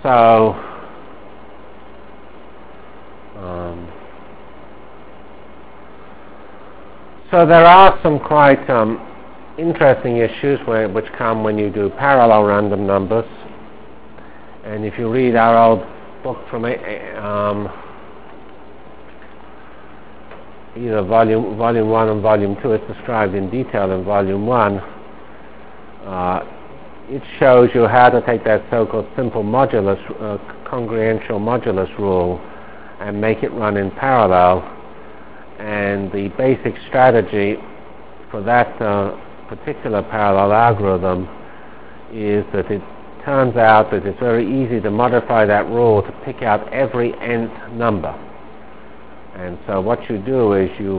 So there are some quite interesting issues which come when you do parallel random numbers. And if you read our old book from either volume 1 and volume 2, it's described in detail in volume 1. It shows you how to take that so-called simple modulus, congruential modulus rule, and make it run in parallel. And the basic strategy for that particular parallel algorithm is that it turns out that it's very easy to modify that rule to pick out every nth number. And so what you do is you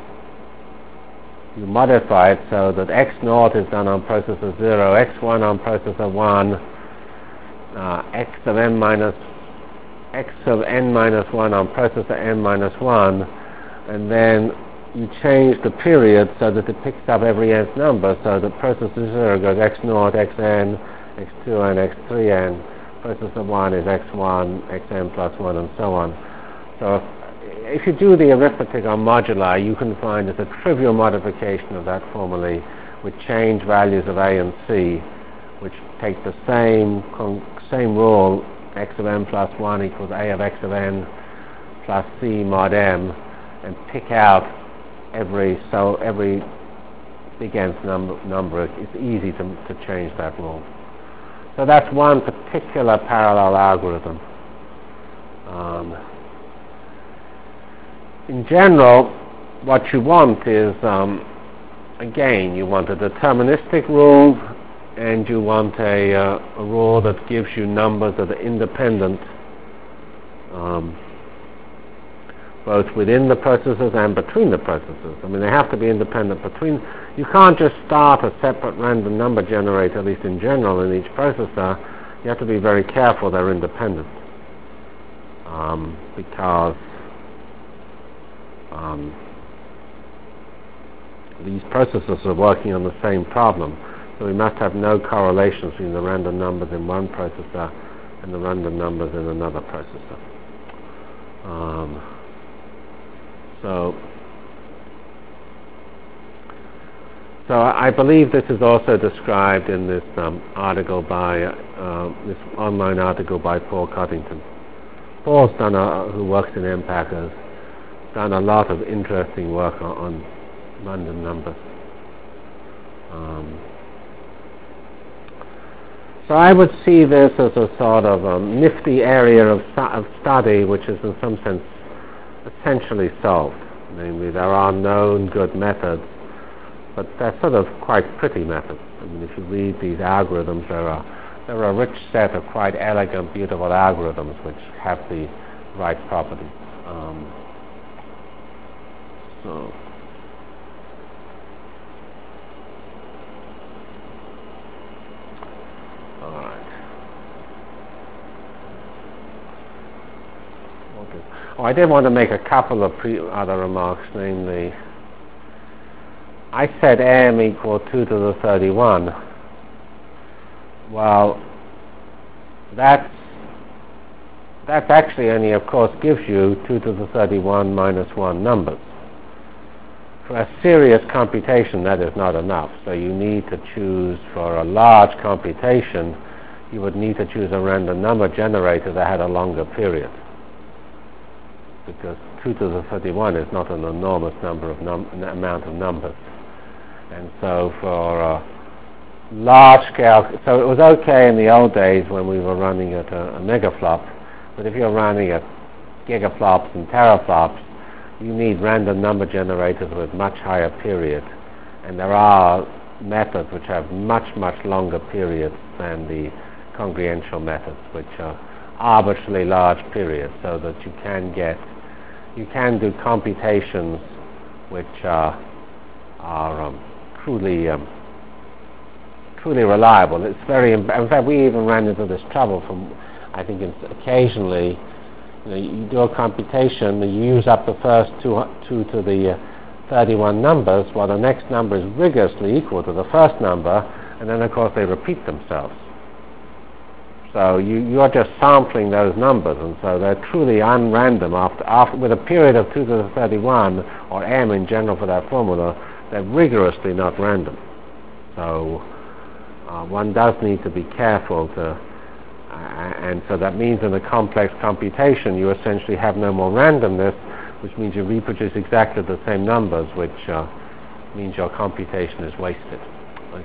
modify it so that x0 is done on processor 0, x1 on processor 1, x of n minus 1 on processor n minus 1, and then you change the period so that it picks up every nth number, so that processor 0 goes x0, xn, x2n, x3n, processor 1 is x1, xn plus 1, and so on. So if you do the arithmetic on moduli, you can find it's a trivial modification of that formulae with change values of a and c, which take the same rule, x of n plus 1 equals a of x of n plus c mod m, and pick out every big nth number. It's easy to change that rule. So that's one particular parallel algorithm. In general, what you want is, again, you want a deterministic rule, and you want a rule that gives you numbers that are independent, both within the processors and between the processors. I mean, they have to be independent between. You can't just start a separate random number generator, at least in general, in each processor. You have to be very careful they're independent, because these processors are working on the same problem. So we must have no correlation between the random numbers in one processor and the random numbers in another processor. So I believe this is also described in this article by this online article by Paul Coddington. Paul's who works in MPAC, has done a lot of interesting work on random numbers. So I would see this as a sort of nifty area of study, which is in some sense essentially solved. Namely, there are known good methods, but they're sort of quite pretty methods. I mean, if you read these algorithms, there are a rich set of quite elegant, beautiful algorithms which have the right properties. All right. Okay. Oh, I did want to make a couple of other remarks, namely, I said m equal 2 to the 31. Well, that's actually only, of course, gives you 2 to the 31 minus 1 numbers. For a serious computation, that is not enough. So you need to choose, for a large computation, you would need to choose a random number generator that had a longer period, because 2 to the 31 is not an enormous number of amount of numbers. And so for large scale, so it was okay in the old days when we were running at a megaflop, but if you're running at gigaflops and teraflops, you need random number generators with much higher periods. And there are methods which have much, much longer periods than the congruential methods, which are arbitrarily large periods, so that you can do computations which are truly reliable. It's very, in fact, we even ran into this trouble from, I think, occasionally, you do a computation, you use up the first two to the 31 numbers, while the next number is rigorously equal to the first number, and then, of course, they repeat themselves. So you are just sampling those numbers, and so they're truly unrandom. After with a period of 2 to the 31, or m in general for that formula, they're rigorously not random. So one does need to be careful to, and so that means in a complex computation you essentially have no more randomness, which means you reproduce exactly the same numbers, which means your computation is wasted.